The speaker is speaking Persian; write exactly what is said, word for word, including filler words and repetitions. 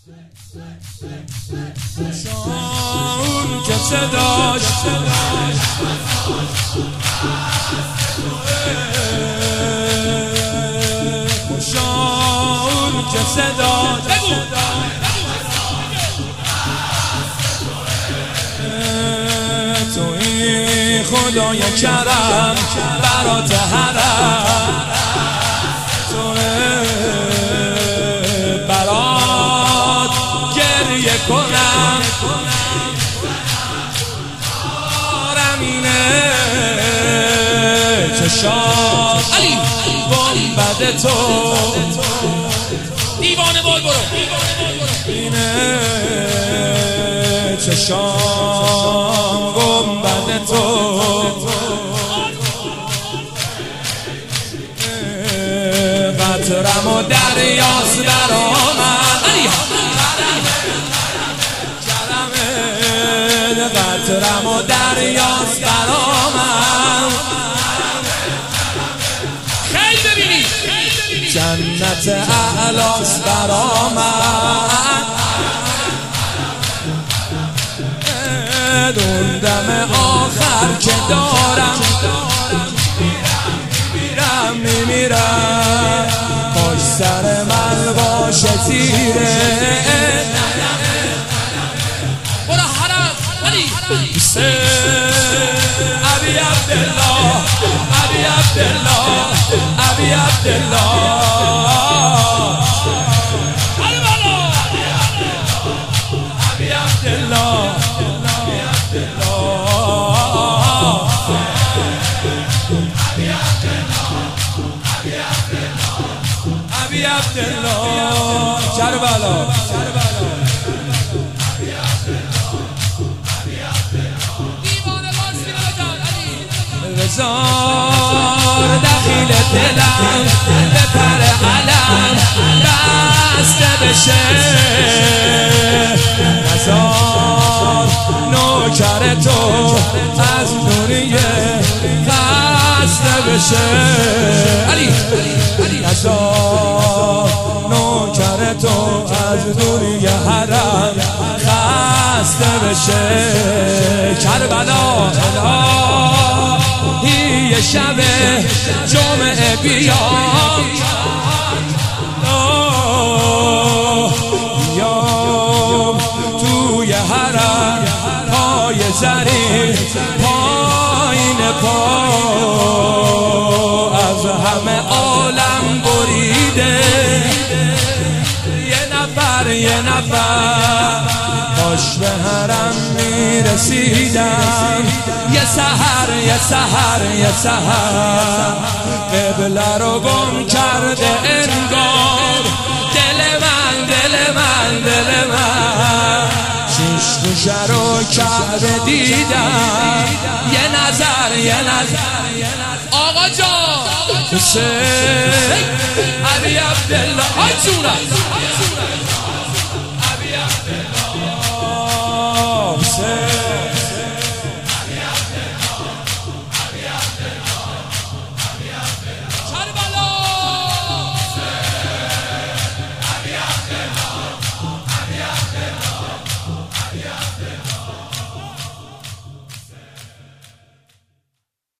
شاون که صداش شاون که صداش توی خدای کرم برات حرم برات گریه کنم آرمینه چشام گنبد تو دیوانه بول برو اینه چشام گنبد تو قطرم و دریاست در آمد کرمه قطرم و دریاست در آمد خیلی ببینی جنت اعلاست در آمد اون دم آخر که دارم میمیرم میمیرم پاش سر من باشه تیره برو حرم علی ابی عبدالله ابی عبدالله ابی عبدالله ابی عبدالله ابی عبدالله کربلا بذار دخیل دلم به پر علم بسته بشه نزار نوکر تو از نوریه خسته بشه علی نزار نوکر تو از نوریه حرم خسته بشه کربلا یه شب جمعه بیام بیام توی حرم پای زری پایین پا از همه عالم بریده یه نفر یه نفر باش به حرم میرسیدم یه سحر یه سحر یه سحر قبله رو گم کرده انگار دل من دل من دل من شیش گوشه رو کعبه دیدم یه نظر یه نظر آقا جان حسین ابی عبدالله های جونم